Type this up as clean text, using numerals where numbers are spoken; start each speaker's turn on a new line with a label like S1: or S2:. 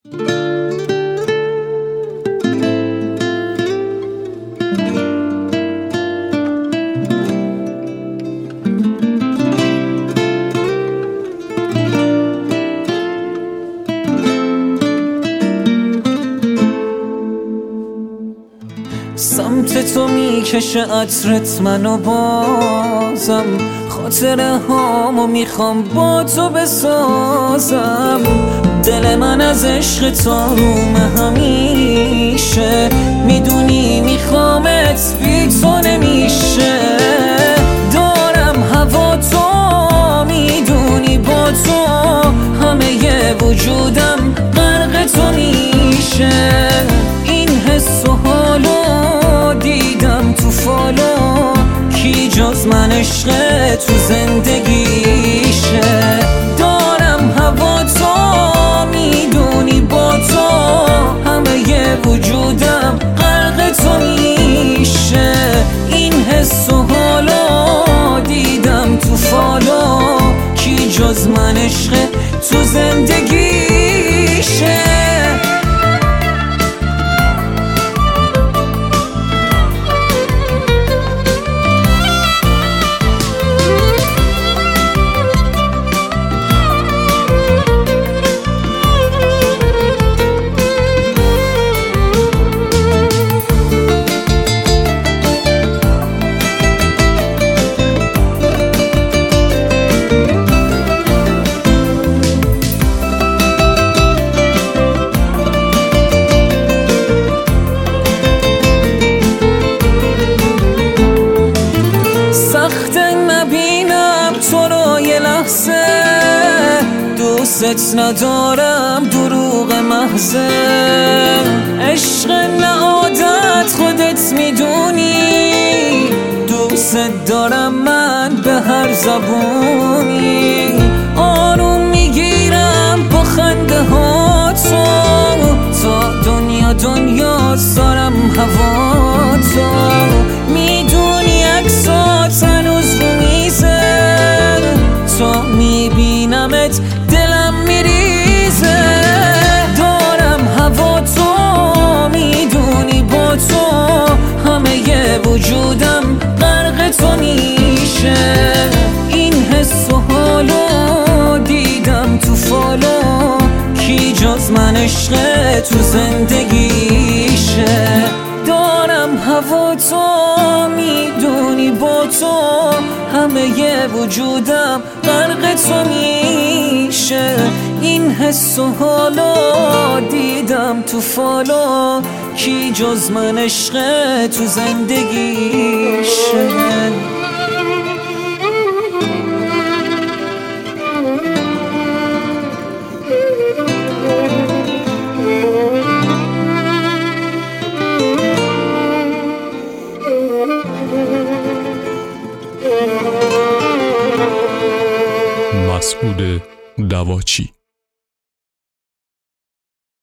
S1: سمت تو میکشه عطرت منو بازم، خاطره هامو میخوام با تو بسازم. دل من از عشق تو رومه همیشه، میدونی میخوامت بی تو نمیشه. دارم هوا تو، میدونی با تو همه وجودم غرق تو میشه. این حس و حالو دیدم تو فالو، کی جز من عشق تو زندگیشه. دارم هوا تو، میدونی با تو همه وجودم غرق تو میشه. این حس و حالو دیدم تو فالو، کی جز من عشق تو زندگیشه. دوست ندارم دروغ محضه، عشق نه عادت خودت میدونی. دوست دارم من به هر زبونی، آروم میگیرم با خنده ها تو. تا دنیا دنیا سارم هوا تو، میدونی عکسات هنوز رو میزه. تا میبینمت دلم میریزه. دارم هوا تو، میدونی با تو همه وجودم غرق تو میشه. این حس و حالو دیدم تو فالو، کی جز من عشق تو زندگیشه. دارم هوا تو، میدونی با تو همه وجودم غرق تو میشه. این حس و حالو دیدم تو فالو، کی جز من عشق تو زندگیشه.
S2: مسعود دواچی.